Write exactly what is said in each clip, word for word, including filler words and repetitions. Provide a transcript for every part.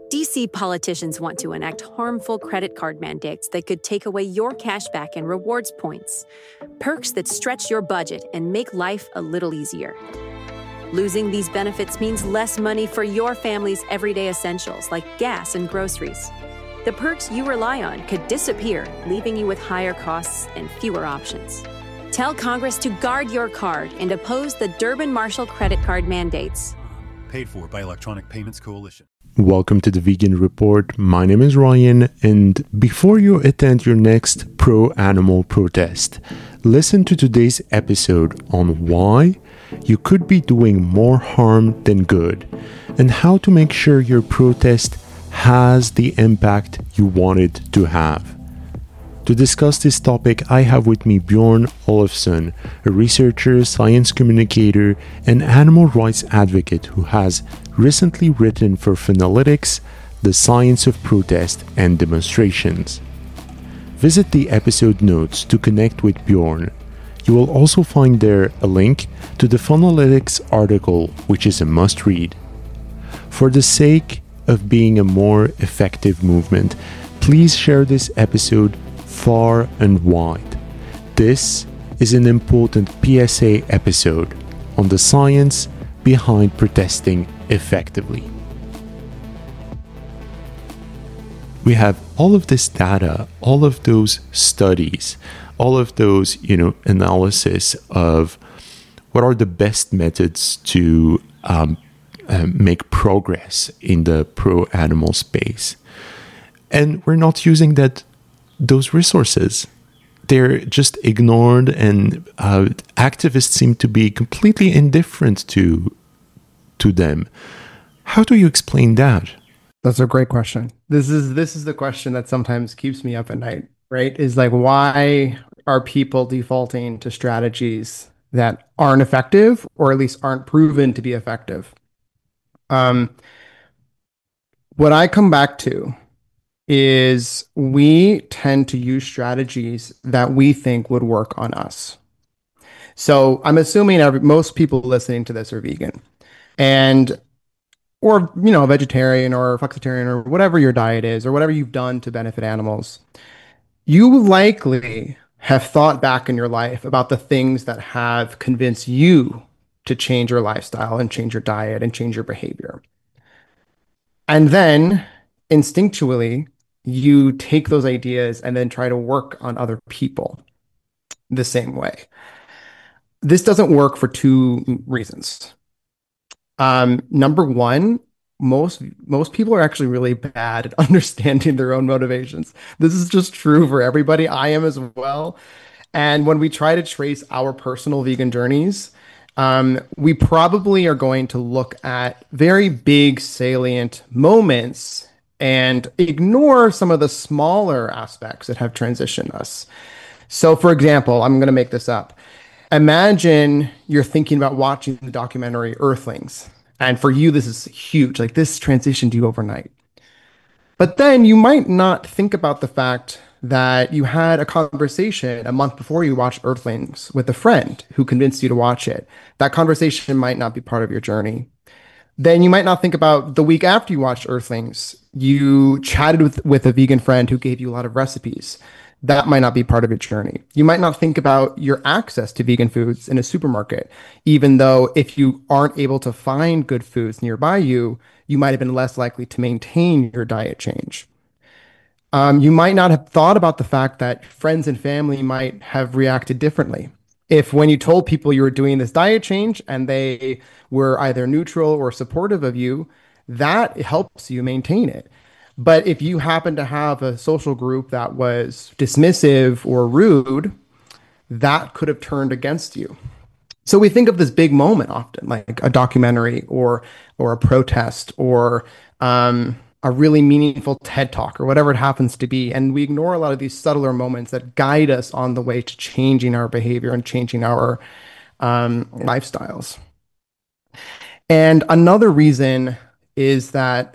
D C politicians want to enact harmful credit card mandates that could take away your cash back and rewards points. Perks that stretch your budget and make life a little easier. Losing these benefits means less money for your family's everyday essentials like gas and groceries. The perks you rely on could disappear, leaving you with higher costs and fewer options. Tell Congress to guard your card and oppose the Durbin-Marshall credit card mandates. Paid for by Electronic Payments Coalition. Welcome to the Vegan Report. My name is Ryan, and before you attend your next pro-animal protest, listen to today's episode on why you could be doing more harm than good, and how to make sure your protest has the impact you want it to have. To discuss this topic, I have with me Bjorn Olofsson, a researcher, science communicator, and animal rights advocate who has recently written for Funalytics, The Science of Protest and Demonstrations. Visit the episode notes to connect with Bjorn. You will also find there a link to the Funalytics article, which is a must-read. For the sake of being a more effective movement, please share this episode far and wide. This is an important P S A episode on the science behind protesting effectively. We have all of this data, all of those studies, all of those, you know, analysis of what are the best methods to um, uh, make progress in the pro-animal space. And we're not using that those resources. They're just ignored, and uh, activists seem to be completely indifferent to to them. How do you explain that? That's a great question. This is this is the question that sometimes keeps me up at night, right? Is like, why are people defaulting to strategies that aren't effective, or at least aren't proven to be effective? Um, what I come back to is we tend to use strategies that we think would work on us. So I'm assuming every, most people listening to this are vegan, and or you know vegetarian or flexitarian or whatever your diet is, or whatever you've done to benefit animals. You likely have thought back in your life about the things that have convinced you to change your lifestyle and change your diet and change your behavior. And then instinctually, you take those ideas and then try to work on other people the same way. This doesn't work for two reasons. Um, number one, most most people are actually really bad at understanding their own motivations. This is just true for everybody. I am as well. And when we try to trace our personal vegan journeys, um, we probably are going to look at very big salient moments and ignore some of the smaller aspects that have transitioned us. So for example, I'm going to make this up. Imagine you're thinking about watching the documentary Earthlings. And for you, this is huge. Like, this transitioned you overnight. But then you might not think about the fact that you had a conversation a month before you watched Earthlings with a friend who convinced you to watch it. That conversation might not be part of your journey. Then you might not think about the week after you watched Earthlings, you chatted with, with a vegan friend who gave you a lot of recipes. That might not be part of your journey. You might not think about your access to vegan foods in a supermarket, even though if you aren't able to find good foods nearby you, you might have been less likely to maintain your diet change. Um, you might not have thought about the fact that friends and family might have reacted differently. If when you told people you were doing this diet change and they were either neutral or supportive of you, that helps you maintain it. But if you happen to have a social group that was dismissive or rude, that could have turned against you. So we think of this big moment often, like a documentary or or a protest or um, a really meaningful TED Talk or whatever it happens to be. And we ignore a lot of these subtler moments that guide us on the way to changing our behavior and changing our um, lifestyles. And another reason is that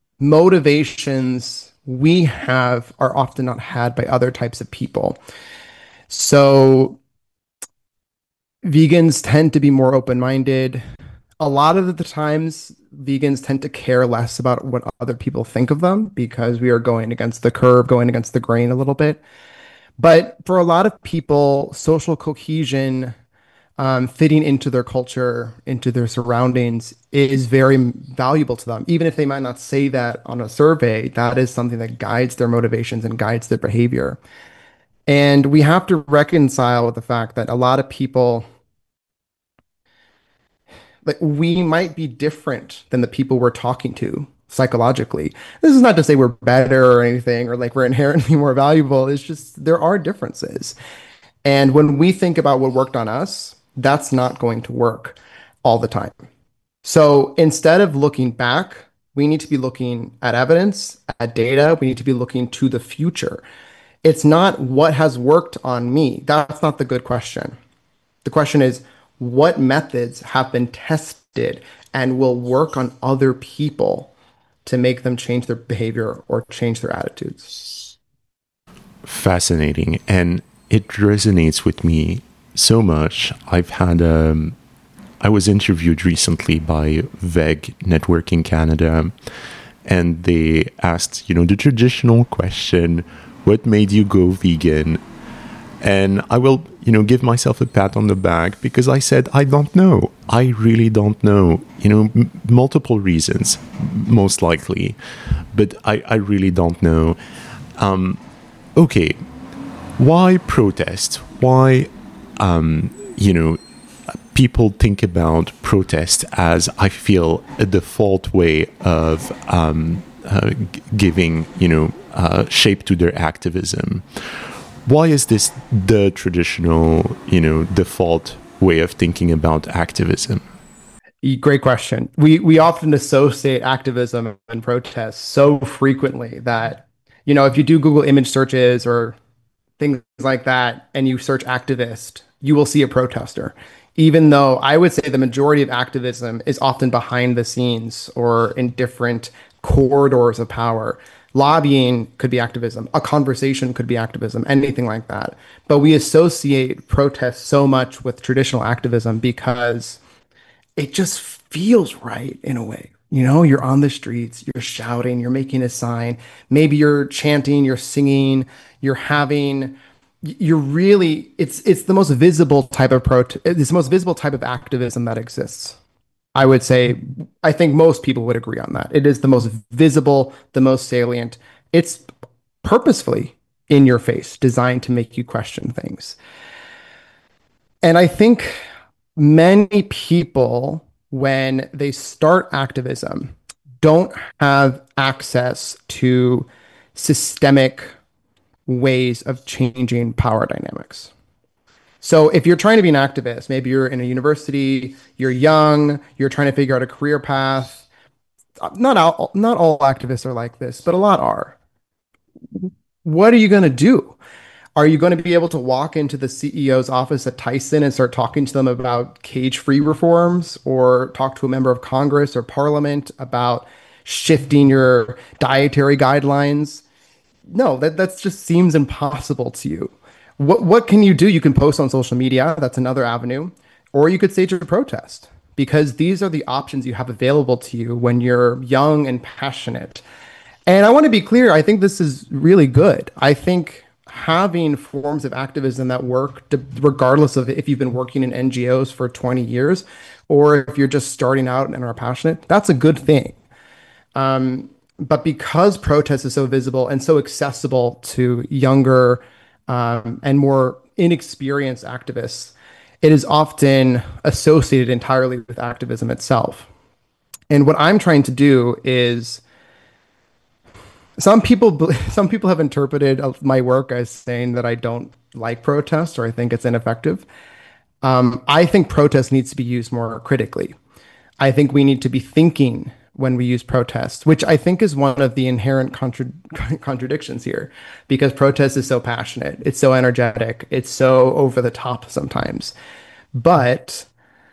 motivations we have are often not had by other types of people. So vegans tend to be more open-minded. a lot of the times vegans tend to care less about what other people think of them because we are going against the curve, going against the grain a little bit. But for a lot of people, social cohesion, um, fitting into their culture, into their surroundings is very valuable to them. Even if they might not say that on a survey, that is something that guides their motivations and guides their behavior. And we have to reconcile with the fact that a lot of people, like we might be different than the people we're talking to psychologically. This is not to say we're better or anything or like we're inherently more valuable. It's just there are differences. And when we think about what worked on us, that's not going to work all the time. So instead of looking back, we need to be looking at evidence, at data. We need to be looking to the future. It's not what has worked on me. That's not the good question. The question is, what methods have been tested and will work on other people to make them change their behavior or change their attitudes? Fascinating. And it resonates with me so much. I've had, um, I was interviewed recently by Veg Networking Canada, and they asked, you know, the traditional question, what made you go vegan? And I will, you know, give myself a pat on the back because I said, I don't know. I really don't know. You know, m- multiple reasons, most likely. But I, I really don't know. Um, okay, why protest? Why, um, you know, people think about protest as, I feel, a default way of um, uh, g- giving, you know, uh, shape to their activism. Why is this the traditional, you know, default way of thinking about activism? Great question. We we often associate activism and protests so frequently that, you know, if you do Google image searches or things like that, and you search activist, you will see a protester. Even though I would say the majority of activism is often behind the scenes or in different corridors of power. Lobbying could be activism. A conversation could be activism, anything like that. But we associate protests so much with traditional activism because it just feels right in a way. You know, you're on the streets, you're shouting, you're making a sign. Maybe you're chanting, you're singing, you're having, you're really, it's it's the most visible type of protest, it's the most visible type of activism that exists. I would say, I think most people would agree on that. It is the most visible, the most salient. It's purposefully in your face, designed to make you question things. And I think many people, when they start activism, don't have access to systemic ways of changing power dynamics. So if you're trying to be an activist, maybe you're in a university, you're young, you're trying to figure out a career path. Not all, not all activists are like this, but a lot are. What are you going to do? Are you going to be able to walk into the C E O's office at Tyson and start talking to them about cage-free reforms, or talk to a member of Congress or Parliament about shifting your dietary guidelines? No, that that just seems impossible to you. What what can you do? You can post on social media. That's another avenue. Or you could stage a protest, because these are the options you have available to you when you're young and passionate. And I want to be clear, I think this is really good. I think having forms of activism that work, regardless of if you've been working in N G Os for twenty years, or if you're just starting out and are passionate, that's a good thing. Um, but because protest is so visible and so accessible to younger um, and more inexperienced activists, it is often associated entirely with activism itself. And what I'm trying to do is, some people some people have interpreted my work as saying that I don't like protest or I think it's ineffective. Um, I think protest needs to be used more critically. I think we need to be thinking when we use protest, which I think is one of the inherent contra- contradictions here, because protest is so passionate, it's so energetic, it's so over the top sometimes. But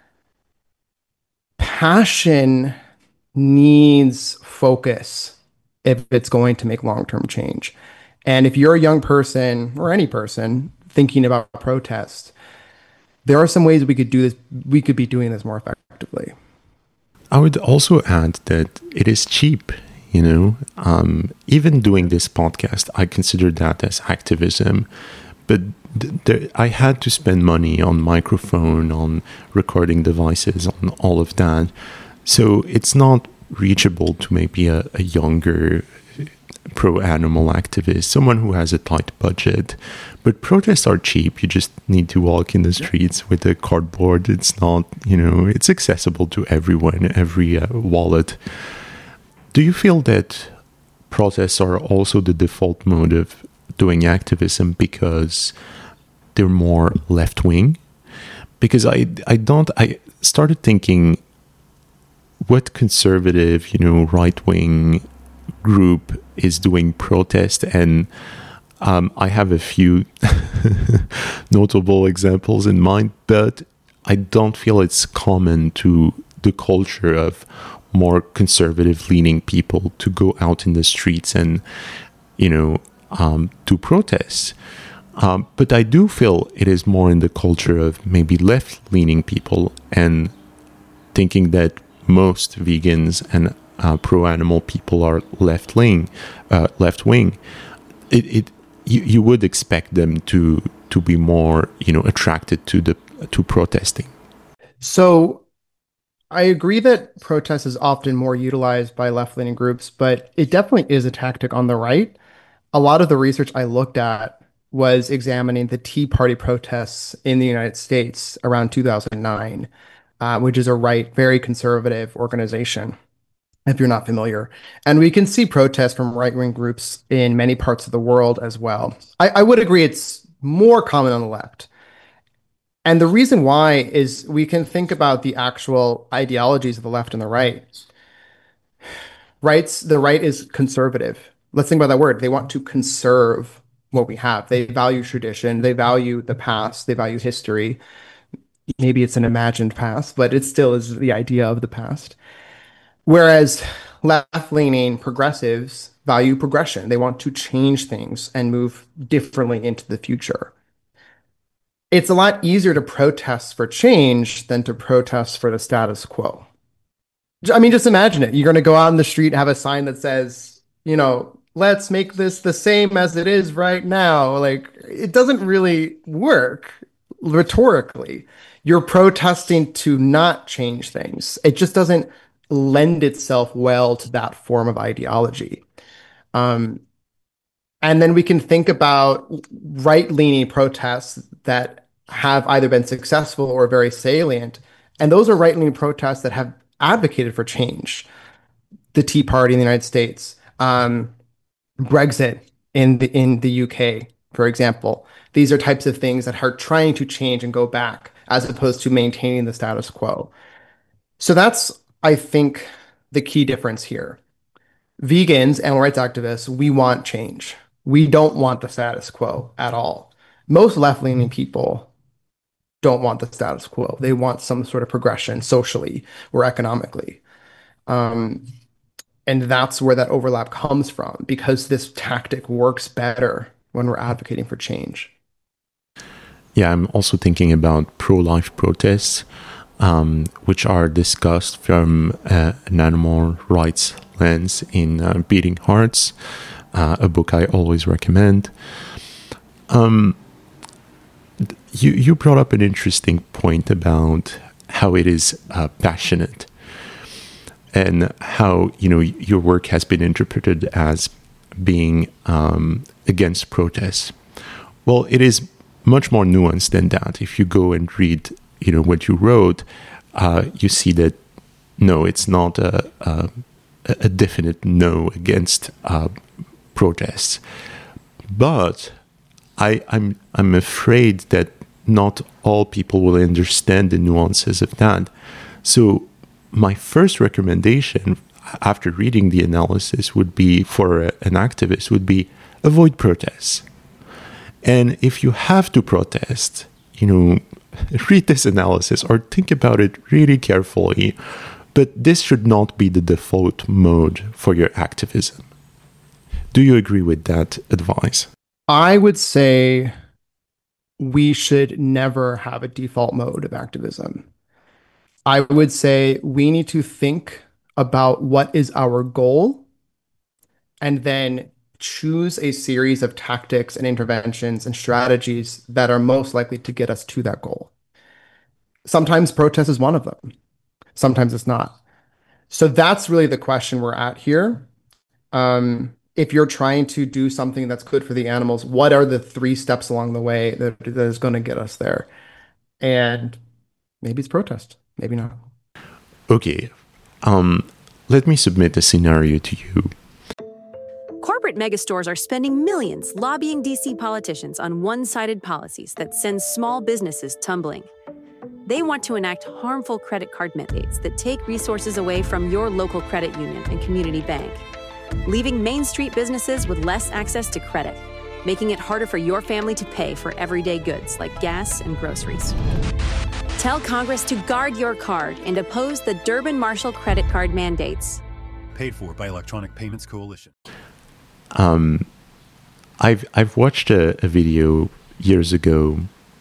passion needs focus if it's going to make long-term change. And if you're a young person or any person thinking about protest, there are some ways we could do this. We could be doing this more effectively. I would also add that it is cheap. You know, um, even doing this podcast, I consider that as activism. But th- there, I had to spend money on microphone, on recording devices, on all of that. So it's not reachable to maybe a, a younger pro-animal activist, someone who has a tight budget. But protests are cheap. You just need to walk in the streets with a cardboard. It's not, you know, it's accessible to everyone, every uh, wallet. Do you feel that protests are also the default mode of doing activism because they're more left-wing? Because I, I don't, I started thinking what conservative, you know, right-wing group is doing protest, and um, I have a few notable examples in mind, but I don't feel it's common to the culture of more conservative leaning people to go out in the streets and, you know, um, to protest. Um, but I do feel it is more in the culture of maybe left leaning people and thinking that most vegans and uh, pro-animal people are left wing. Uh, left wing. It, it you, you would expect them to to be more, you know, attracted to the to protesting. So I agree that protest is often more utilized by left-leaning groups, but it definitely is a tactic on the right. A lot of the research I looked at was examining the Tea Party protests in the United States around two thousand nine, uh, which is a right, very conservative organization, if you're not familiar. And we can see protests from right-wing groups in many parts of the world as well. I, I would agree it's more common on the left. And the reason why is we can think about the actual ideologies of the left and the right. Rights, the right is conservative. Let's think about that word. They want to conserve what we have. They value tradition. They value the past. They value history. Maybe it's an imagined past, but it still is the idea of the past. Whereas left-leaning progressives value progression. They want to change things and move differently into the future. It's a lot easier to protest for change than to protest for the status quo. I mean, just imagine it. You're going to go out in the street and have a sign that says, you know, let's make this the same as it is right now. Like, it doesn't really work rhetorically. You're protesting to not change things. It just doesn't lend itself well to that form of ideology. Um, and then we can think about right-leaning protests that have either been successful or very salient. And those are right-leaning protests that have advocated for change. The Tea Party in the United States, um, Brexit in the in the U K, for example. These are types of things that are trying to change and go back as opposed to maintaining the status quo. So that's, I think, the key difference here. Vegans, animal rights activists, we want change. We don't want the status quo at all. Most left-leaning people don't want the status quo. They want some sort of progression socially or economically. Um, and that's where that overlap comes from, because this tactic works better when we're advocating for change. Yeah, I'm also thinking about pro-life protests, um, which are discussed from uh, an animal rights lens in uh, Beating Hearts, uh, a book I always recommend. Um, You you brought up an interesting point about how it is uh, passionate, and how, you know, your work has been interpreted as being um, against protests. Well, it is much more nuanced than that. If you go and read, you know, what you wrote, uh, you see that no, it's not a a, a definite no against uh, protests, but I, I'm I'm afraid that not all people will understand the nuances of that. So my first recommendation after reading the analysis would be, for a, an activist, would be avoid protests. And if you have to protest, you know, read this analysis or think about it really carefully. But this should not be the default mode for your activism. Do you agree with that advice? I would say we should never have a default mode of activism. I would say we need to think about what is our goal and then choose a series of tactics and interventions and strategies that are most likely to get us to that goal. Sometimes protest is one of them, sometimes it's not. So that's really the question we're at here. Um, if you're trying to do something that's good for the animals, what are the three steps along the way that, that is going to get us there? And maybe it's protest, maybe not. Okay, um, let me submit a scenario to you. Corporate megastores are spending millions lobbying D C politicians on one-sided policies that send small businesses tumbling. They want to enact harmful credit card mandates that take resources away from your local credit union and community bank, leaving Main Street businesses with less access to credit, making it harder for your family to pay for everyday goods like gas and groceries. Tell Congress to guard your card and oppose the Durbin-Marshall credit card mandates. Paid for by Electronic Payments Coalition. Um, I've I've watched a, a video years ago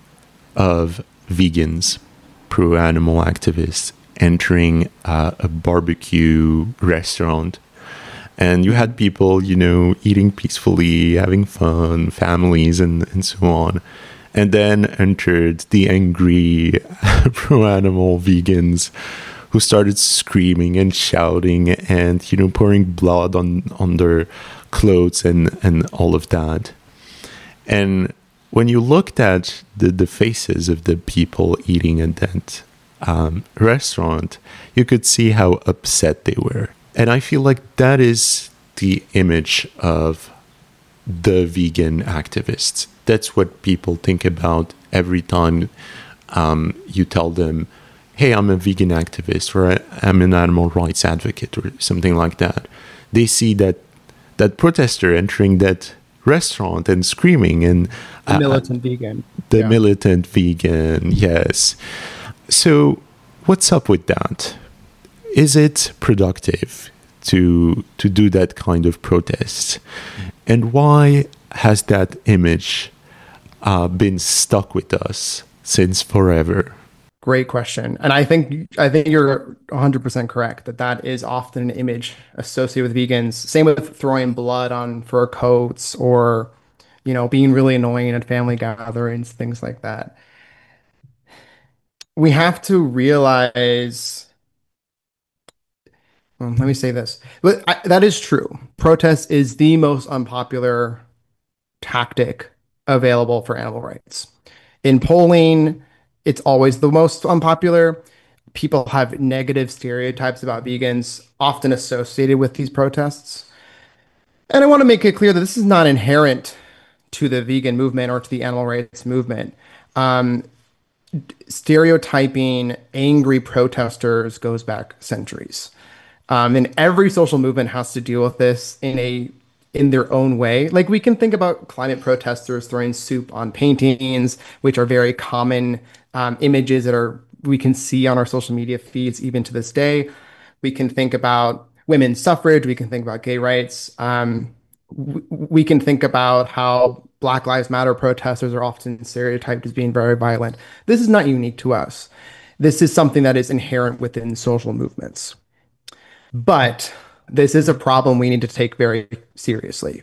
of vegans, pro-animal activists entering uh, a barbecue restaurant, and you had people, you know, eating peacefully, having fun, families, and and so on. And then entered the angry pro-animal vegans who started screaming and shouting and, you know, pouring blood on, on their clothes and, and all of that. And when you looked at the, the faces of the people eating at that um, restaurant, you could see how upset they were. And I feel like that is the image of the vegan activists. That's what people think about every time um, you tell them, hey, I'm a vegan activist, or I'm an animal rights advocate, or something like that. They see that that protester entering that restaurant and screaming, and the uh, militant vegan. The Yeah. militant vegan, yes. So what's up with that? Is it productive to to do that kind of protest? And why has that image uh, been stuck with us since forever? Great question. And I think I think you're one hundred percent correct that that is often an image associated with vegans. Same with throwing blood on fur coats, or, you know, being really annoying at family gatherings, things like that. We have to realize, well, let me say this. But I, that is true. Protest is the most unpopular tactic available for animal rights. In polling, it's always the most unpopular. People have negative stereotypes about vegans, often associated with these protests. And I want to make it clear that this is not inherent to the vegan movement or to the animal rights movement. Um, stereotyping angry protesters goes back centuries. Um, and every social movement has to deal with this in a in their own way. Like, we can think about climate protesters throwing soup on paintings, which are very common um, images that are we can see on our social media feeds even to this day. We can think about women's suffrage. We can think about gay rights. Um, w- we can think about how Black Lives Matter protesters are often stereotyped as being very violent. This is not unique to us. This is something that is inherent within social movements. But this is a problem we need to take very seriously.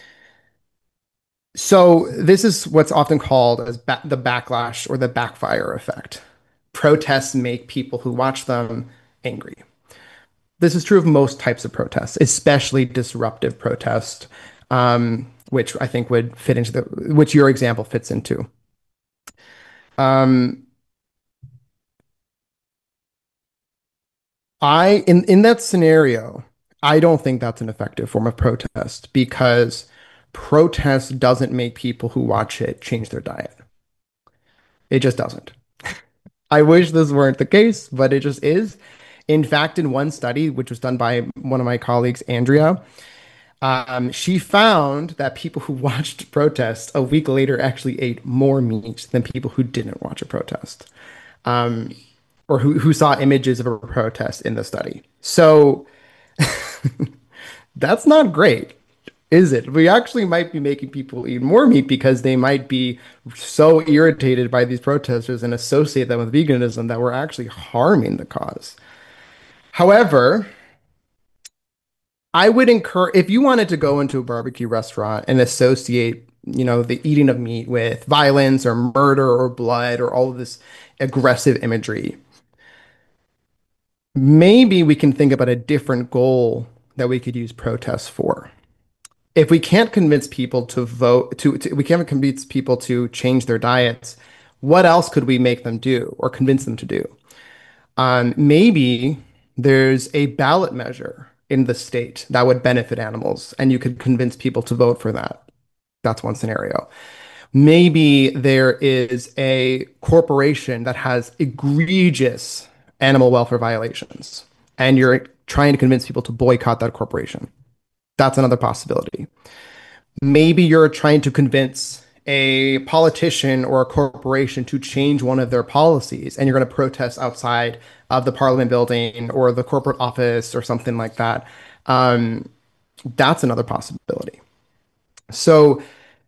So this is what's often called as ba- the backlash or the backfire effect. Protests make people who watch them angry. This is true of most types of protests, especially disruptive protest, um, which I think would fit into the, which your example fits into. Um, I in in that scenario, I don't think that's an effective form of protest, because protest doesn't make people who watch it change their diet. It just doesn't. I wish this weren't the case, but it just is. In fact, in one study, which was done by one of my colleagues, Andrea, um, she found that people who watched protests a week later actually ate more meat than people who didn't watch a protest. Um, or who, who saw images of a protest in the study. So that's not great. Is it? We actually might be making people eat more meat because they might be so irritated by these protesters and associate them with veganism that we're actually harming the cause. However, I would encourage if you wanted to go into a barbecue restaurant and associate, you know, the eating of meat with violence or murder or blood or all of this aggressive imagery, maybe we can think about a different goal that we could use protests for. If we can't convince people to vote, to, to we can't convince people to change their diets, what else could we make them do or convince them to do? Um, maybe there's a ballot measure in the state that would benefit animals, and you could convince people to vote for that. That's one scenario. Maybe there is a corporation that has egregious animal welfare violations, and you're trying to convince people to boycott that corporation. That's another possibility. Maybe you're trying to convince a politician or a corporation to change one of their policies, and you're going to protest outside of the parliament building or the corporate office or something like that. Um, that's another possibility. So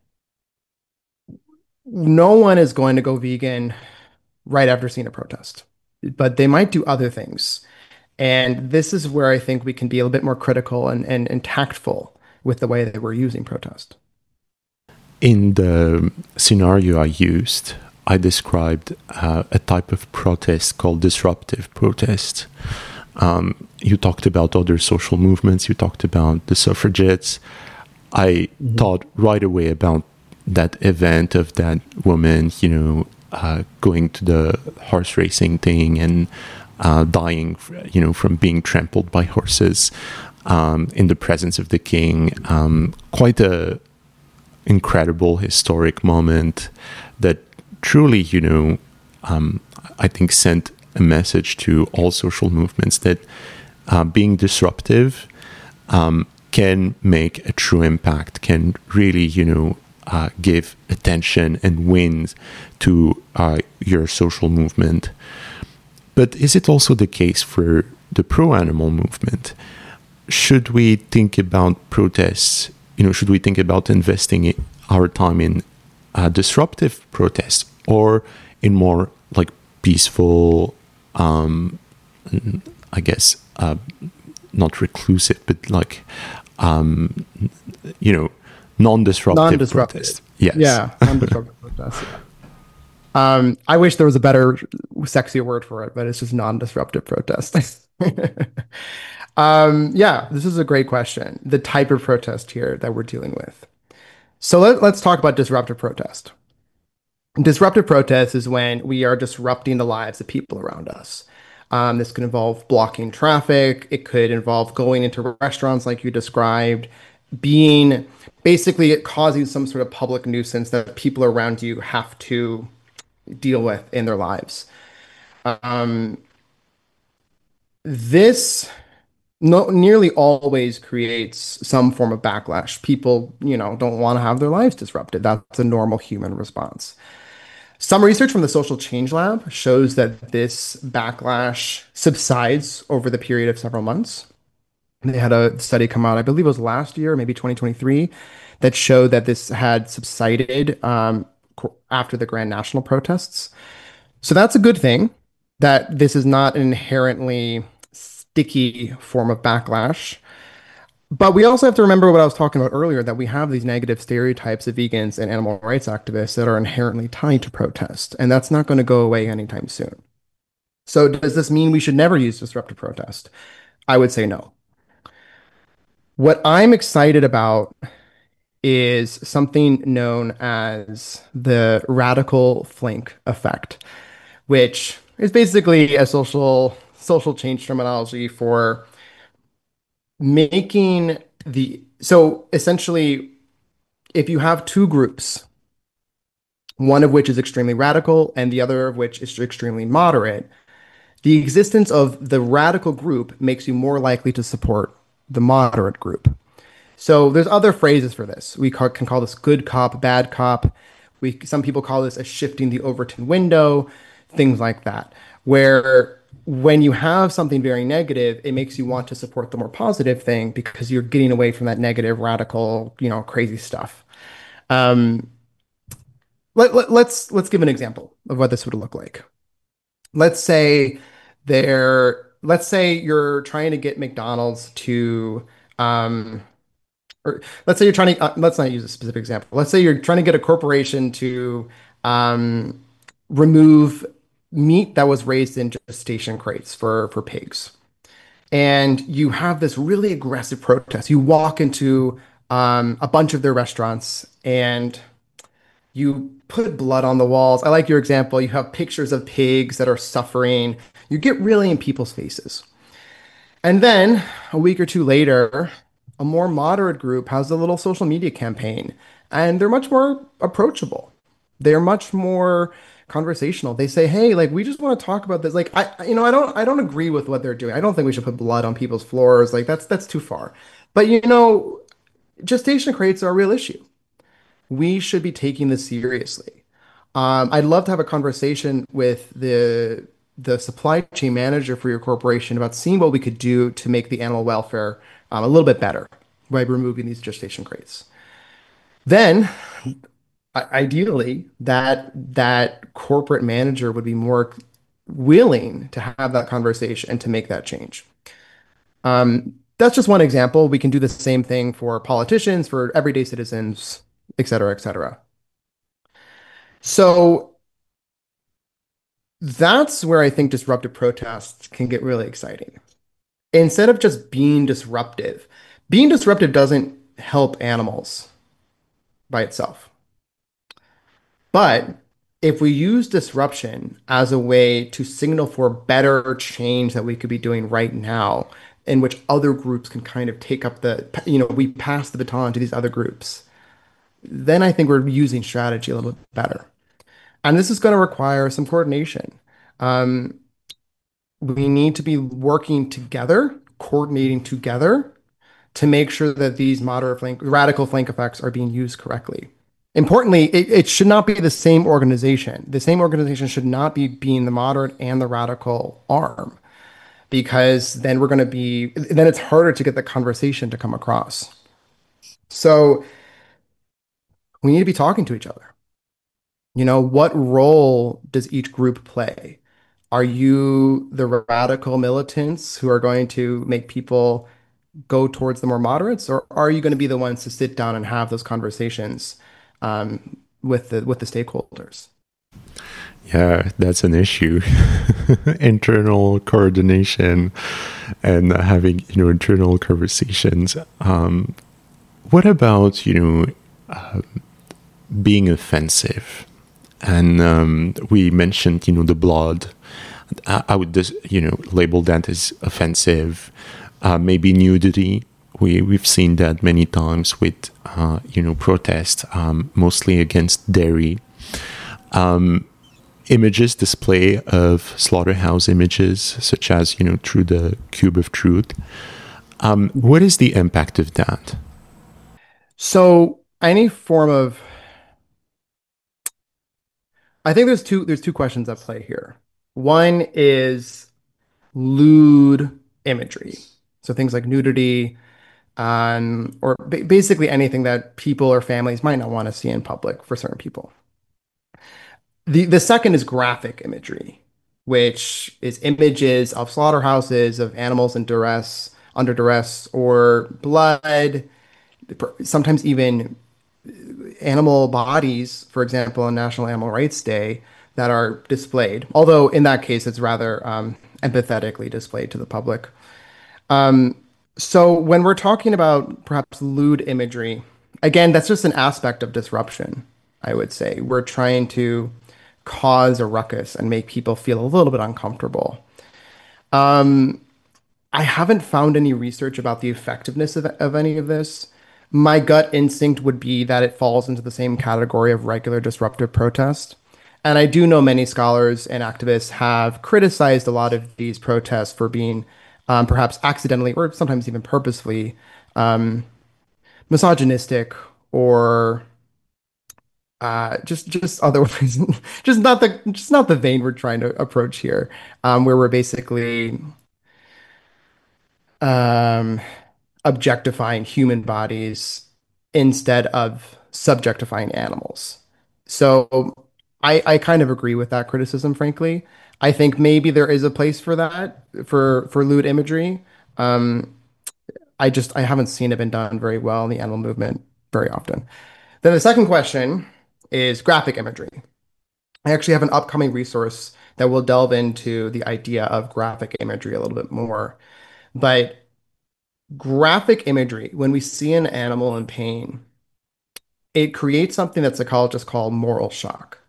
no one is going to go vegan right after seeing a protest, but they might do other things. And this is where I think we can be a little bit more critical and, and, and tactful with the way that we're using protest. In the scenario I used, I described uh, a type of protest called disruptive protest. Um, you talked about other social movements, you talked about the suffragettes. I mm-hmm. thought right away about that event of that woman, you know, uh, going to the horse racing thing and uh, dying, you know, from being trampled by horses um, in the presence of the king. Um, quite a incredible historic moment that truly, you know, um, I think sent a message to all social movements that uh, being disruptive um, can make a true impact, can really, you know, uh, give attention and wins to uh, your social movement. But is it also the case for the pro-animal movement? Should we think about protests? You know, should we think about investing our time in uh, disruptive protests or in more like peaceful, um, I guess, uh, not reclusive, but like, um, you know, non-disruptive, non-disruptive protests? Yes. Yeah, non-disruptive protests. Yeah. Um, I wish there was a better, sexier word for it, but it's just non-disruptive protest. um, yeah, this is a great question. The type of protest here that we're dealing with. So let, let's talk about disruptive protest. Disruptive protest is when we are disrupting the lives of people around us. Um, this could involve blocking traffic. It could involve going into restaurants like you described, being basically causing some sort of public nuisance that people around you have to deal with in their lives. Um, this no, nearly always creates some form of backlash. People, you know, don't want to have their lives disrupted. That's a normal human response. Some research from the Social Change Lab shows that this backlash subsides over the period of several months. They had a study come out, I believe it was last year, maybe twenty twenty-three, that showed that this had subsided um, after the Grand National protests. So that's a good thing, that this is not an inherently sticky form of backlash. But we also have to remember what I was talking about earlier, that we have these negative stereotypes of vegans and animal rights activists that are inherently tied to protest, and that's not going to go away anytime soon. So does this mean we should never use disruptive protest? I would say no. What I'm excited about is something known as the radical flank effect, which is basically a social social change terminology for making the, so essentially, if you have two groups, one of which is extremely radical and the other of which is extremely moderate, the existence of the radical group makes you more likely to support the moderate group. So there's other phrases for this. We ca- can call this good cop, bad cop. We, some people call this a shifting the Overton window, things like that, where when you have something very negative, it makes you want to support the more positive thing because you're getting away from that negative, radical, you know, crazy stuff. Um, let, let, let's let's give an example of what this would look like. Let's say there, let's say you're trying to get McDonald's to, um, or let's say you're trying to, uh, let's not use a specific example. Let's say you're trying to get a corporation to um, remove meat that was raised in gestation crates for for pigs, and you have this really aggressive protest. You walk into um, a bunch of their restaurants and you put blood on the walls. I like your example. You have pictures of pigs that are suffering. You get really in people's faces. And then a week or two later, a more moderate group has a little social media campaign, and they're much more approachable. They're much more conversational. They say, "Hey, like we just want to talk about this." Like I, you know, I don't, I don't agree with what they're doing. I don't think we should put blood on people's floors. Like that's that's too far. But you know, gestation crates are a real issue. We should be taking this seriously. Um, I'd love to have a conversation with the the supply chain manager for your corporation about seeing what we could do to make the animal welfare um, a little bit better by removing these gestation crates. Then, ideally, that that corporate manager would be more willing to have that conversation and to make that change. Um, that's just one example. We can do the same thing for politicians, for everyday citizens, et cetera, et cetera. So that's where I think disruptive protests can get really exciting. Instead of just being disruptive, being disruptive doesn't help animals by itself. But if we use disruption as a way to signal for better change that we could be doing right now, in which other groups can kind of take up the, you know, we pass the baton to these other groups, then I think we're using strategy a little bit better. And this is going to require some coordination. Um, we need to be working together, coordinating together to make sure that these moderate flank, radical flank effects are being used correctly. Importantly, it, it should not be the same organization. The same organization should not be being the moderate and the radical arm, because then we're going to be, then it's harder to get the conversation to come across. So we need to be talking to each other. You know, what role does each group play? Are you the radical militants who are going to make people go towards the more moderates, or are you going to be the ones to sit down and have those conversations um, with the with the stakeholders? Yeah, that's an issue. Internal coordination and having, you know, internal conversations. Um, what about, you know, uh, being offensive? And um, we mentioned, you know, the blood. I, I would just, you know, label that as offensive. Uh, maybe nudity. We we've seen that many times with, uh, you know, protests, um, mostly against dairy. Um, images display of slaughterhouse images, such as, you know, through the Cube of Truth. Um, what is the impact of that? So any form of, I think there's two there's two questions at play here. One is lewd imagery, so things like nudity, um, or ba- basically anything that people or families might not want to see in public for certain people. The the second is graphic imagery, which is images of slaughterhouses, of animals in duress, under duress, or blood, sometimes even animal bodies, for example, on National Animal Rights Day, that are displayed. Although in that case, it's rather um, empathetically displayed to the public. Um, so when we're talking about perhaps lewd imagery, again, that's just an aspect of disruption, I would say. We're trying to cause a ruckus and make people feel a little bit uncomfortable. Um, I haven't found any research about the effectiveness of, of any of this. My gut instinct would be that it falls into the same category of regular disruptive protest. And I do know many scholars and activists have criticized a lot of these protests for being um, perhaps accidentally or sometimes even purposefully um, misogynistic or Uh, just just otherwise, just not the just not the vein we're trying to approach here, um, where we're basically um, objectifying human bodies instead of subjectifying animals. So I I kind of agree with that criticism, frankly. I think maybe there is a place for that for for lewd imagery. Um, I just I haven't seen it been done very well in the animal movement very often. Then the second question is graphic imagery. I actually have an upcoming resource that will delve into the idea of graphic imagery a little bit more. But graphic imagery, when we see an animal in pain, it creates something that psychologists call moral shock,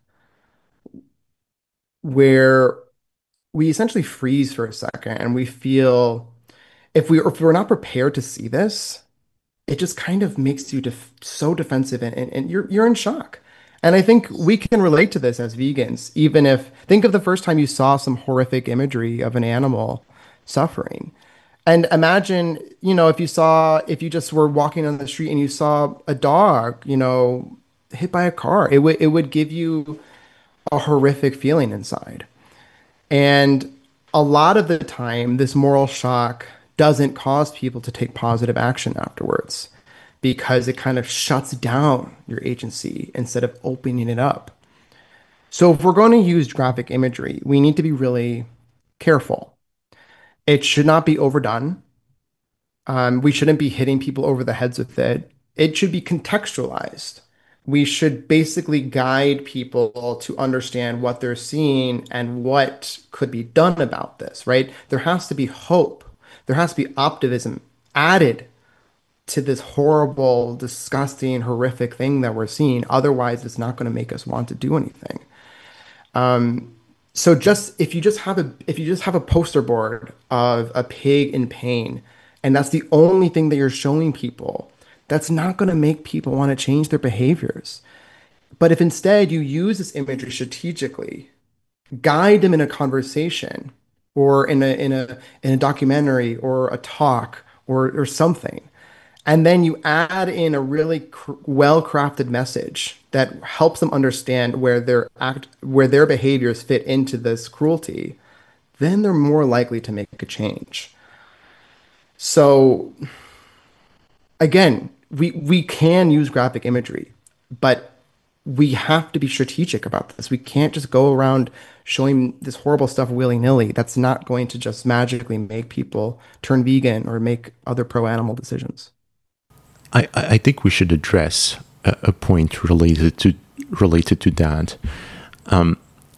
where we essentially freeze for a second and we feel if we if we're not prepared to see this, it just kind of makes you def so defensive and, and, and you're you're in shock. And I think we can relate to this as vegans, even if think of the first time you saw some horrific imagery of an animal suffering. And imagine, you know, if you saw, if you just were walking on the street and you saw a dog, you know, hit by a car, it would it would give you a horrific feeling inside. And a lot of the time, this moral shock doesn't cause people to take positive action afterwards because it kind of shuts down your agency instead of opening it up. So, if we're going to use graphic imagery, we need to be really careful. It should not be overdone. Um, we shouldn't be hitting people over the heads with it. It should be contextualized. We should basically guide people to understand what they're seeing and what could be done about this, right? There has to be hope. There has to be optimism added to this horrible, disgusting, horrific thing that we're seeing. Otherwise, it's not going to make us want to do anything. Um, so just if you just have a if you just have a poster board of a pig in pain, and that's the only thing that you're showing people, that's not going to make people want to change their behaviors. But if instead you use this imagery strategically, guide them in a conversation or in a in a in a documentary or a talk or or something, and then you add in a really cr- well-crafted message that helps them understand where their act where their behaviors fit into this cruelty, then they're more likely to make a change. So again, we we can use graphic imagery, but we have to be strategic about this. We can't just go around showing this horrible stuff willy-nilly. That's not going to just magically make people turn vegan or make other pro-animal decisions. I, I think we should address a, a point related to related to that. Um,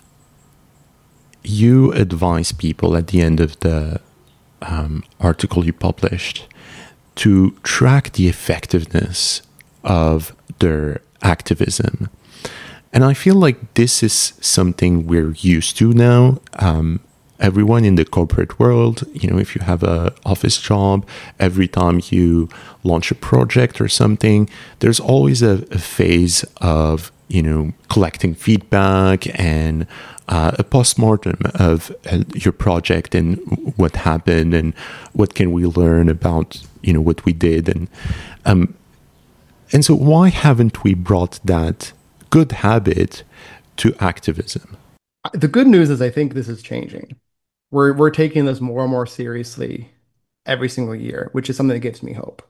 you advise people at the end of the um, article you published to track the effectiveness of their activism. And I feel like this is something we're used to now. Um, everyone in the corporate world, you know, if you have a office job, every time you launch a project or something, there's always a, a phase of, you know, collecting feedback and uh, a postmortem of uh, your project and what happened and what can we learn about, you know, what we did. And, um, and so why haven't we brought that good habit to activism? The good news is I think this is changing. We're we're taking this more and more seriously every single year, which is something that gives me hope.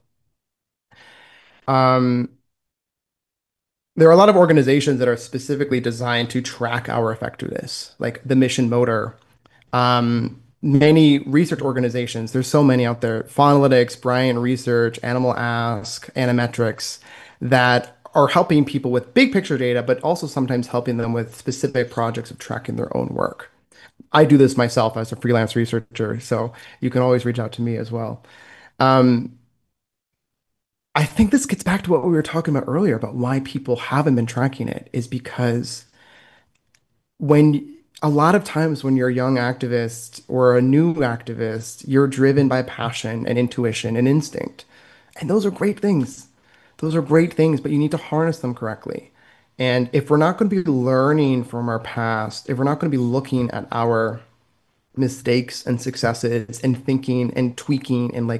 Um, there are a lot of organizations that are specifically designed to track our effectiveness, like the Mission Motor. Um, many research organizations, there's so many out there, Faunalytics, Bryant Research, Animal Ask, Animetrics, that are helping people with big picture data, but also sometimes helping them with specific projects of tracking their own work. I do this myself as a freelance researcher, so you can always reach out to me as well. Um, I think this gets back to what we were talking about earlier about why people haven't been tracking it is because when a lot of times when you're a young activist or a new activist, you're driven by passion and intuition and instinct. And those are great things. Those are great things, but you need to harness them correctly. And if we're not going to be learning from our past, if we're not going to be looking at our mistakes and successes and thinking and tweaking and like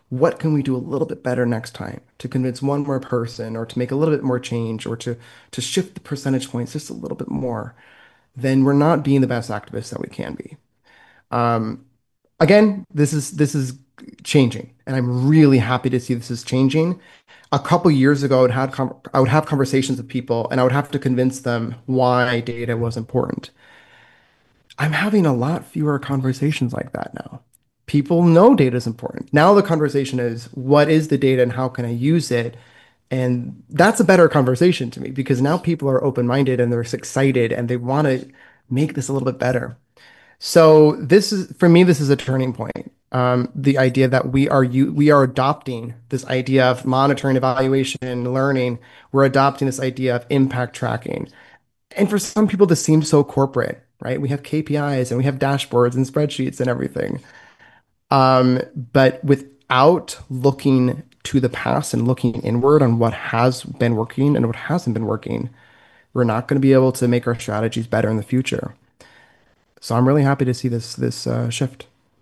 what can we do a little bit better next time to convince one more person or to make a little bit more change or to to shift the percentage points just a little bit more, then we're not being the best activists that we can be. Um, again, this is this is changing, and I'm really happy to see this is changing. A couple years ago, I would have com- I would have conversations with people, and I would have to convince them why data was important. I'm having a lot fewer conversations like that now. People know data is important. Now the conversation is, what is the data and how can I use it? And that's a better conversation to me because now people are open-minded and they're excited and they want to make this a little bit better. So this is, for me, this is a turning point. Um, the idea that we are you we are adopting this idea of monitoring, evaluation, learning. We're adopting this idea of impact tracking. And for some people, this seems so corporate, right? We have K P Is and we have dashboards and spreadsheets and everything. Um, but without looking to the past and looking inward on what has been working and what hasn't been working, we're not going to be able to make our strategies better in the future. So I'm really happy to see this this uh, shift.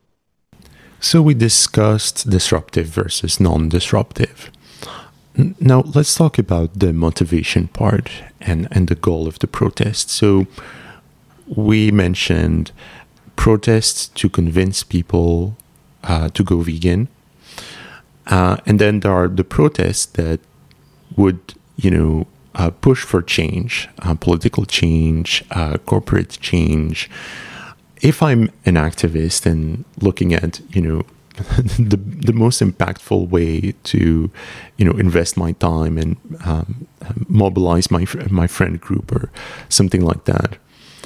So we discussed disruptive versus non-disruptive. N- Now let's talk about the motivation part and, and the goal of the protest. So we mentioned protests to convince people uh, to go vegan. Uh, and then there are the protests that would, you know, uh, push for change, uh, political change, uh, corporate change. If I'm an activist and looking at, you know, the the most impactful way to, you know, invest my time and um, mobilize my my friend group or something like that,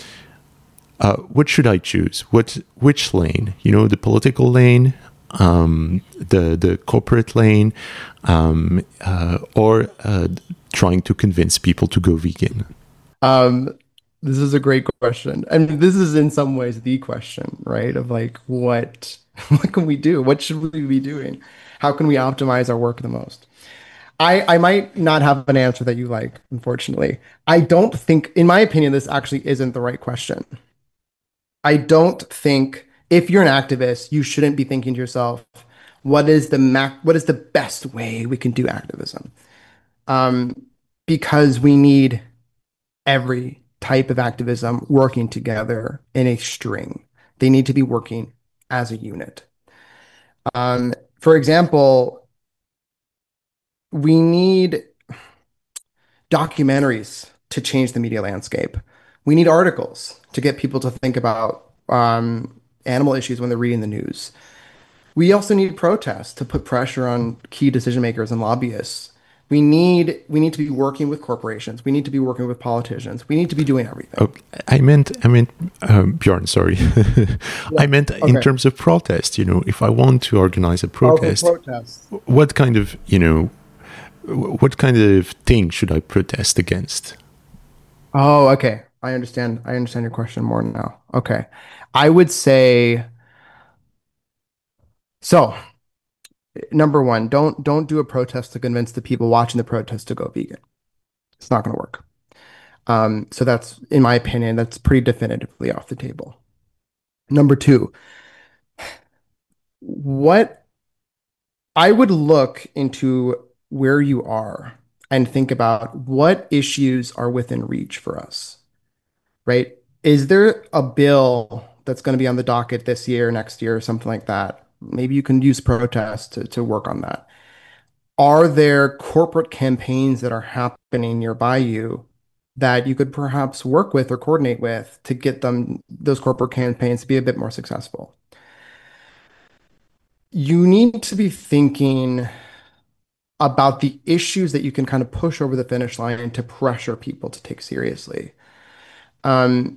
uh, what should I choose? What which lane? You know, the political lane, um, the the corporate lane, um, uh, or uh, trying to convince people to go vegan? Um, this is a great question. And this is in some ways the question, right? Of like, what what can we do? What should we be doing? How can we optimize our work the most? I, I might not have an answer that you like, unfortunately. I don't think, in my opinion, this actually isn't the right question. I don't think if you're an activist, you shouldn't be thinking to yourself, what is the mac what is the best way we can do activism? Um, because we need every type of activism working together in a string. They need to be working as a unit. Um, for example, we need documentaries to change the media landscape. We need articles to get people to think about um, animal issues when they're reading the news. We also need protests to put pressure on key decision makers and lobbyists. We need we need to be working with corporations. We need to be working with politicians. We need to be doing everything. Oh, I meant, I meant, um, Bjorn, sorry. I meant in Okay. terms of protest, you know, if I want to organize a protest, protests. what kind of, you know, wh- what kind of thing should I protest against? Oh, okay. I understand. I understand your question more now. Okay. I would say so. Number one, don't don't do a protest to convince the people watching the protest to go vegan. It's not going to work. Um, so that's, in my opinion, that's pretty definitively off the table. Number two, what I would look into where you are and think about what issues are within reach for us, right? Is there a bill that's going to be on the docket this year, next year, or something like that? Maybe you can use protest to, to work on that. Are there corporate campaigns that are happening nearby you that you could perhaps work with or coordinate with to get them, those corporate campaigns to be a bit more successful? You need to be thinking about the issues that you can kind of push over the finish line to pressure people to take seriously. Um,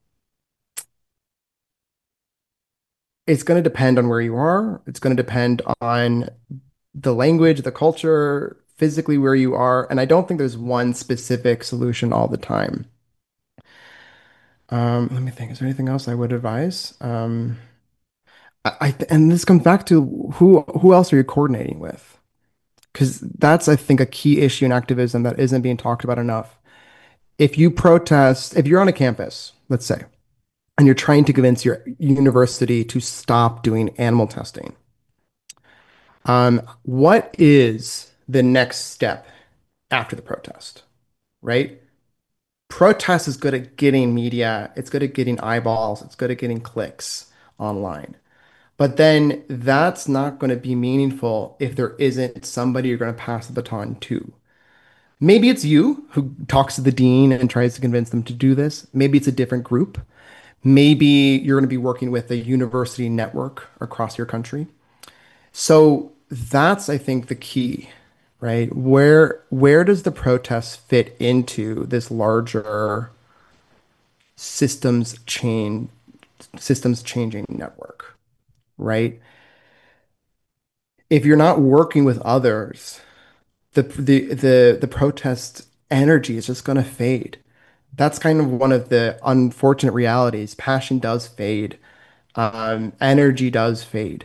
it's going to depend on where you are. It's going to depend on the language, the culture, physically where you are. And I don't think there's one specific solution all the time. Um, let me think. Is there anything else I would advise? Um, I, I and this comes back to who who else are you coordinating with? Because that's, I think, a key issue in activism that isn't being talked about enough. If you protest, if you're on a campus, let's say, and you're trying to convince your university to stop doing animal testing, Um, what is the next step after the protest, right? Protest is good at getting media, it's good at getting eyeballs, it's good at getting clicks online. But then that's not going to be meaningful if there isn't somebody you're going to pass the baton to. Maybe it's you who talks to the dean and tries to convince them to do this. Maybe it's a different group. Maybe you're going to be working with a university network across your country. So that's, I think, the key, right? Where where does the protest fit into this larger systems chain, systems changing network, right? If you're not working with others, the the the the protest energy is just going to fade. That's kind of one of the unfortunate realities. Passion does fade. Um, energy does fade.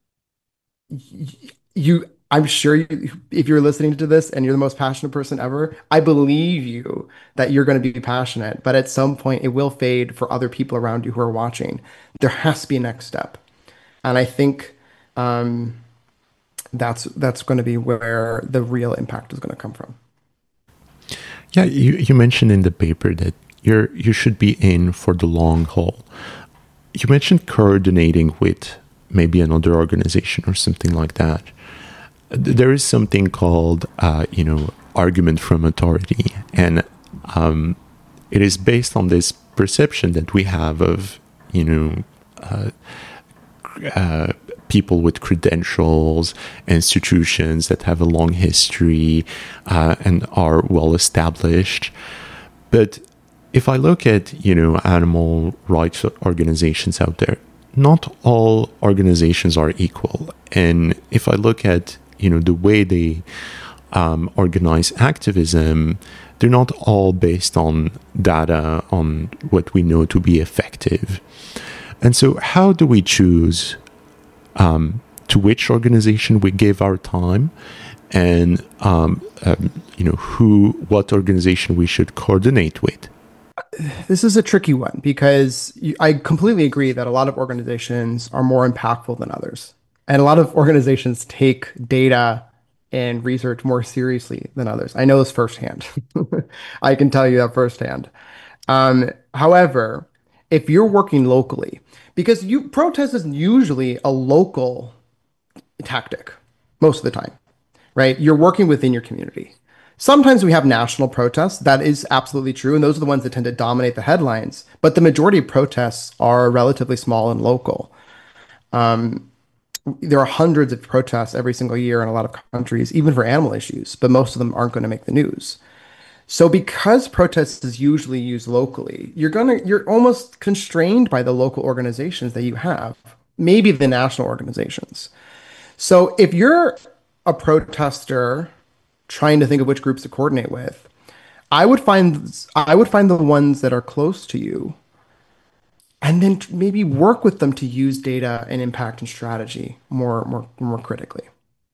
You, I'm sure you, if you're listening to this and you're the most passionate person ever, I believe you that you're going to be passionate, but at some point it will fade for other people around you who are watching. There has to be a next step. And I think um, that's that's going to be where the real impact is going to come from. Yeah, you, you mentioned in the paper that you're you should be in for the long haul. You mentioned coordinating with maybe another organization or something like that. There is something called, uh, you know, argument from authority, and um, it is based on this perception that we have of, you know, uh, uh, people with credentials, institutions that have a long history uh, and are well established. But if I look at, you know, animal rights organizations out there, not all organizations are equal. And if I look at, you know, the way they um, organize activism, they're not all based on data, on what we know to be effective. And so how do we choose um, to which organization we give our time, and, um, um, you know, who, what organization we should coordinate with? This is a tricky one because I completely agree that a lot of organizations are more impactful than others. And a lot of organizations take data and research more seriously than others. I know this firsthand. I can tell you that firsthand. Um, however, if you're working locally, because you protest is usually a local tactic most of the time, right? You're working within your community. Sometimes we have national protests. That is absolutely true. And those are the ones that tend to dominate the headlines. But the majority of protests are relatively small and local. Um, there are hundreds of protests every single year in a lot of countries, even for animal issues, but most of them aren't going to make the news. So because protest is usually used locally, you're gonna you're almost constrained by the local organizations that you have, maybe the national organizations. So if you're a protester trying to think of which groups to coordinate with, I would find I would find the ones that are close to you, and then maybe work with them to use data and impact and strategy more more more critically.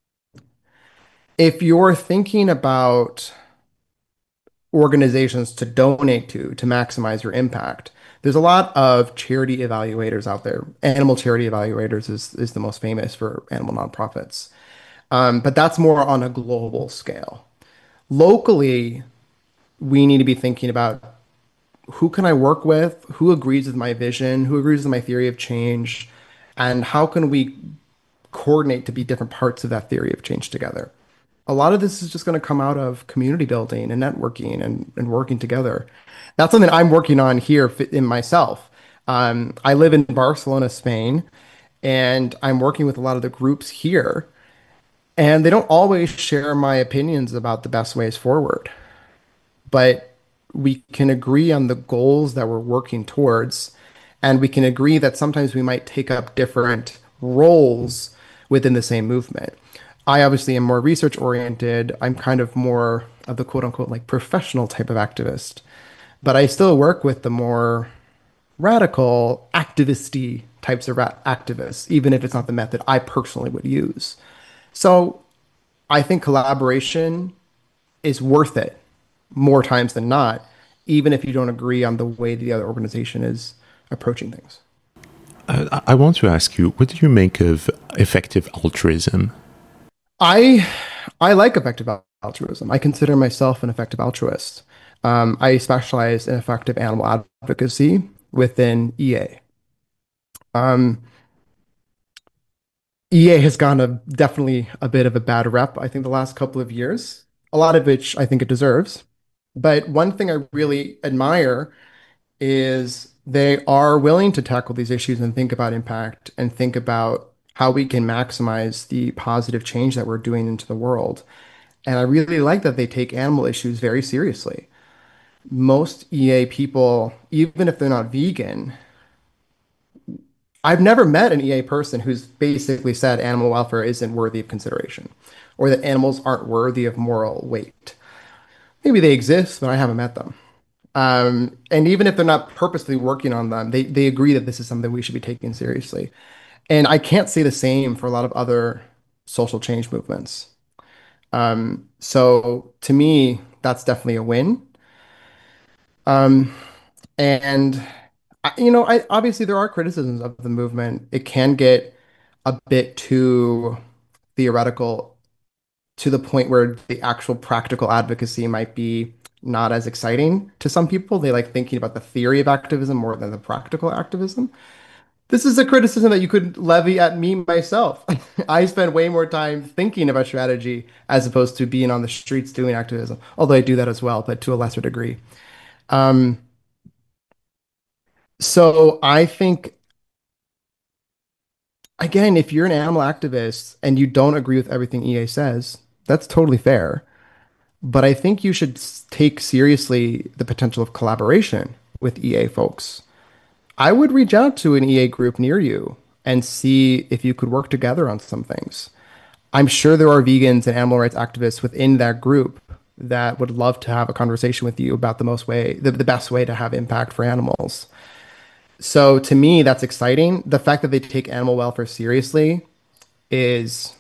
If you're thinking about organizations to donate to to maximize your impact, there's a lot of charity evaluators out there. Animal charity evaluators is is the most famous for animal nonprofits, um, but that's more on a global scale. Locally, we need to be thinking about who can I work with, who agrees with my vision, who agrees with my theory of change, and how can we coordinate to be different parts of that theory of change together. A lot of this is just going to come out of community building and networking and, and working together. That's something I'm working on here in myself. Um, I live in Barcelona, Spain, and I'm working with a lot of the groups here, and they don't always share my opinions about the best ways forward. But we can agree on the goals that we're working towards, and we can agree that sometimes we might take up different roles within the same movement. I obviously am more research oriented. I'm kind of more of the quote unquote like professional type of activist, but I still work with the more radical activisty types of ra- activists, even if it's not the method I personally would use. So I think collaboration is worth it more times than not, even if you don't agree on the way the other organization is approaching things. I, I want to ask you, what do you make of effective altruism? I I like effective al- altruism. I consider myself an effective altruist. Um, I specialize in effective animal advocacy within E A. Um, E A has gotten a definitely a bit of a bad rep, I think, the last couple of years, a lot of which I think it deserves. But one thing I really admire is they are willing to tackle these issues and think about impact and think about how we can maximize the positive change that we're doing into the world. And I really like that they take animal issues very seriously. Most E A people, even if they're not vegan, I've never met an E A person who's basically said animal welfare isn't worthy of consideration or that animals aren't worthy of moral weight. Maybe they exist, but I haven't met them. Um, and even if they're not purposely working on them, they, they agree that this is something we should be taking seriously. And I can't say the same for a lot of other social change movements. Um, so to me, that's definitely a win. Um, and I- you know, I obviously there are criticisms of the movement. It can get a bit too theoretical to the point where the actual practical advocacy might be not as exciting to some people. They like thinking about the theory of activism more than the practical activism. This is a criticism that you could levy at me myself. I spend way more time thinking about strategy as opposed to being on the streets doing activism, although I do that as well, but to a lesser degree. Um, so I think, again, if you're an animal activist and you don't agree with everything E A says, that's totally fair. But I think you should s- take seriously the potential of collaboration with E A folks. I would reach out to an E A group near you and see if you could work together on some things. I'm sure there are vegans and animal rights activists within that group that would love to have a conversation with you about the most way, the, the best way to have impact for animals. So to me, that's exciting. The fact that they take animal welfare seriously is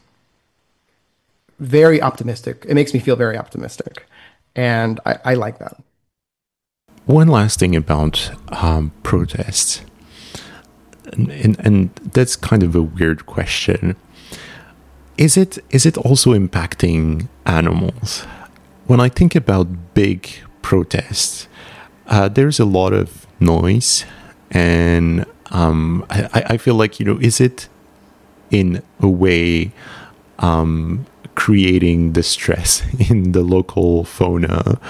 very optimistic. It makes me feel very optimistic. And I, I like that. One last thing about um, protests, and, and, and that's kind of a weird question. Is it is it also impacting animals? When I think about big protests, uh, there's a lot of noise, and um, I, I feel like, you know, is it in a way um, creating distress in the local fauna?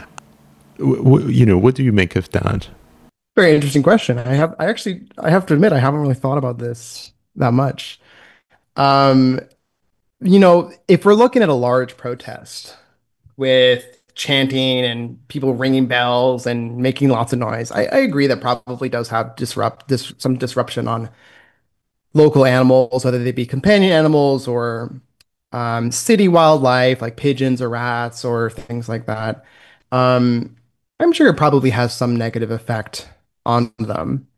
W- w- you know, what do you make of that? Very interesting question. I have, I actually, I have to admit, I haven't really thought about this that much. Um, you know, if we're looking at a large protest with chanting and people ringing bells and making lots of noise, I, I agree that probably does have disrupt this some disruption on local animals, whether they be companion animals or um, city wildlife like pigeons or rats or things like that. Um, I'm sure it probably has some negative effect on them.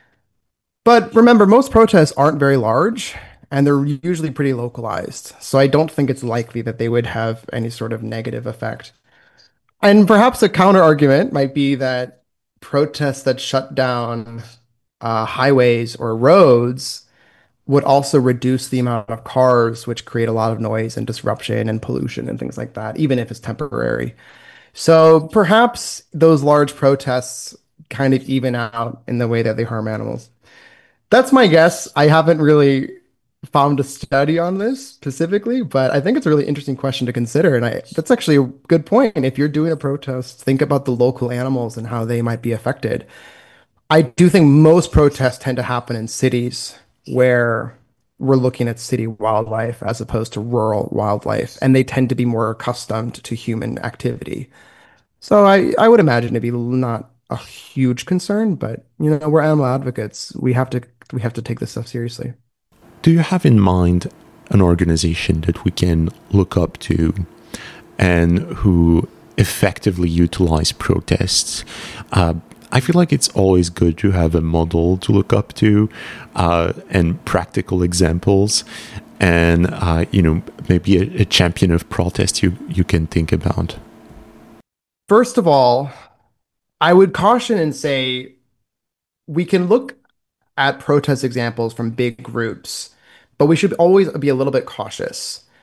But remember, most protests aren't very large and they're usually pretty localized. So I don't think it's likely that they would have any sort of negative effect. And perhaps a counter argument might be that protests that shut down uh, highways or roads would also reduce the amount of cars, which create a lot of noise and disruption and pollution and things like that, even if it's temporary. So perhaps those large protests kind of even out in the way that they harm animals. That's my guess. I haven't really found a study on this specifically, but I think it's a really interesting question to consider. And I, that's actually a good point. If you're doing a protest, think about the local animals and how they might be affected. I do think most protests tend to happen in cities where we're looking at city wildlife as opposed to rural wildlife, and they tend to be more accustomed to human activity. So I, I would imagine it'd be not a huge concern, but you know, we're animal advocates. We have to we have to take this stuff seriously. Do you have in mind an organization that we can look up to and who effectively utilize protests? Uh, I feel like it's always good to have a model to look up to uh, and practical examples, and uh, you know, maybe a, a champion of protest you you can think about. First of all, I would caution and say we can look at protest examples from big groups, but we should always be a little bit cautious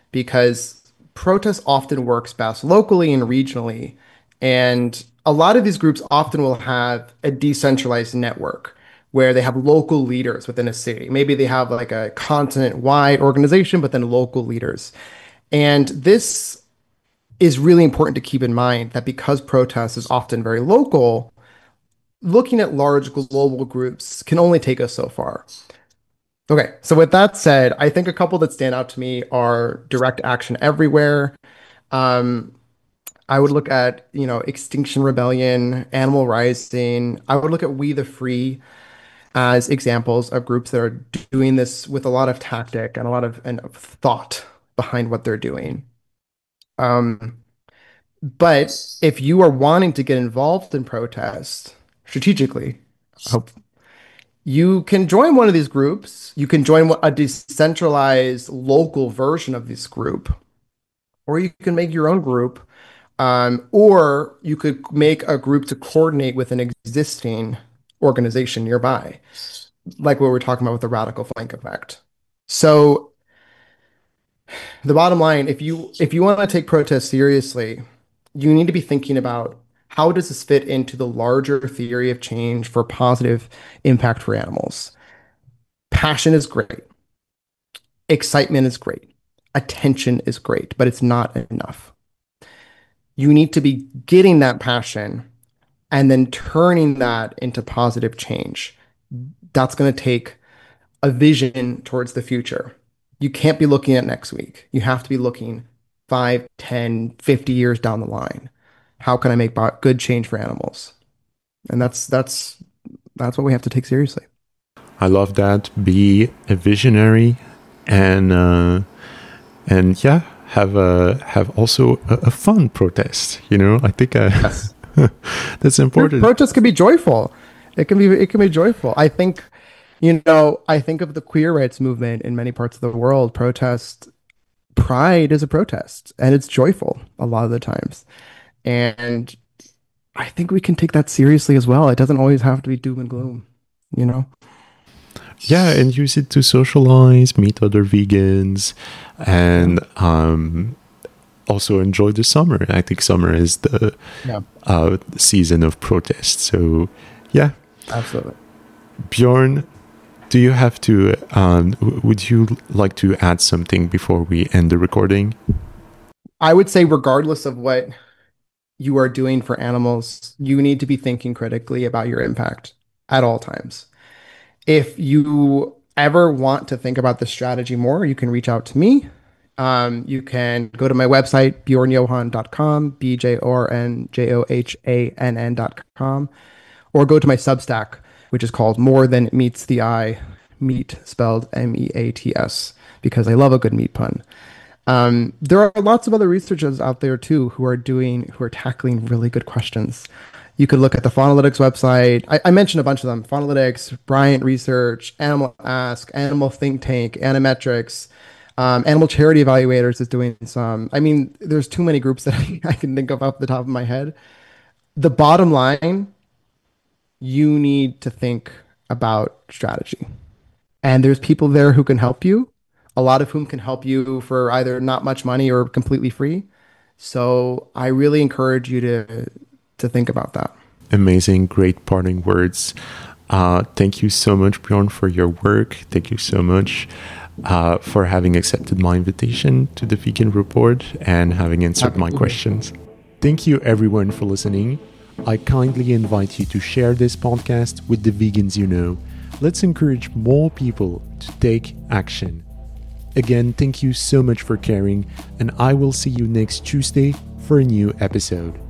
because protest often works best locally and regionally. And a lot of these groups often will have a decentralized network where they have local leaders within a city. Maybe they have like a continent-wide organization, but then local leaders. And this is really important to keep in mind, that because protest is often very local, looking at large global groups can only take us so far. Okay, so with that said, I think a couple that stand out to me are Direct Action Everywhere. Um, I would look at, you know, Extinction Rebellion, Animal Rising. I would look at We the Free as examples of groups that are doing this with a lot of tactic and a lot of, and of thought behind what they're doing. Um, but if you are wanting to get involved in protest strategically, I hope you can join one of these groups. You can join a decentralized local version of this group, or you can make your own group, um, or you could make a group to coordinate with an existing organization nearby, like what we're talking about with the radical flank effect. So the bottom line, if you if you want to take protests seriously, you need to be thinking about, how does this fit into the larger theory of change for positive impact for animals? Passion is great. Excitement is great. Attention is great, but it's not enough. You need to be getting that passion and then turning that into positive change. That's going to take a vision towards the future. You can't be looking at next week. You have to be looking five, ten, fifty years down the line. How can I make good change for animals? And that's that's that's what we have to take seriously. I love that. Be a visionary, and uh, and yeah, have a have also a, a fun protest. You know, I think uh, yes. that's important. Protest can be joyful. It can be it can be joyful. I think, you know, I think of the queer rights movement in many parts of the world. Protest, pride is a protest, and it's joyful a lot of the times. And I think we can take that seriously as well. It doesn't always have to be doom and gloom, you know? Yeah, and use it to socialize, meet other vegans, and um, also enjoy the summer. I think summer is the yeah. uh, season of protest. So, yeah. Absolutely. Bjorn, do you have to, um, would you like to add something before we end the recording? I would say, regardless of what you are doing for animals, you need to be thinking critically about your impact at all times. If you ever want to think about the strategy more, you can reach out to me. Um, you can go to my website, bjorn johan dot com, B J O R N J O H A N N dot com, or go to my Substack, which is called More Than Meets the Eye, meat spelled M E A T S, because I love a good meat pun. Um, there are lots of other researchers out there too who are doing, who are tackling really good questions. You could look at the Faunalytics website. I, I mentioned a bunch of them: Faunalytics, Bryant Research, Animal Ask, Animal Think Tank, Animetrics, um, Animal Charity Evaluators is doing some. I mean, there's too many groups that I, I can think of off the top of my head. The bottom line, you need to think about strategy. And there's people there who can help you, a lot of whom can help you for either not much money or completely free. So I really encourage you to to think about that. Amazing, great parting words. Uh, thank you so much, Bjorn, for your work. Thank you so much uh, for having accepted my invitation to the Vegan Report and having answered my questions. Thank you, everyone, for listening. I kindly invite you to share this podcast with the vegans you know. Let's encourage more people to take action. Again, thank you so much for caring, and I will see you next Tuesday for a new episode.